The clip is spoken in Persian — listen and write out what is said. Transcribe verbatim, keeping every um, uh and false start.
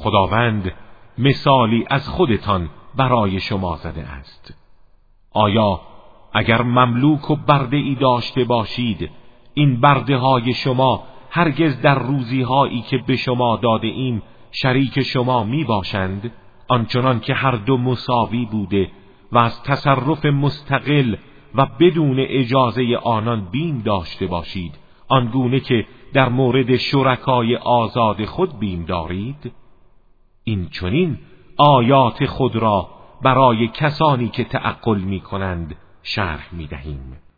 خداوند مثالی از خودتان برای شما زده است. آیا اگر مملوک و برده ای داشته باشید، این برده های شما هرگز در روزی هایی که به شما داده ایم شریک شما می باشند، آنچنان که هر دو مساوی بوده و از تصرف مستقل و بدون اجازه آنان بیم داشته باشید، آنگونه که در مورد شرکای آزاد خود بیم دارید؟ این چنین آیات خود را برای کسانی که تعقل می کنند شرح می دهیم.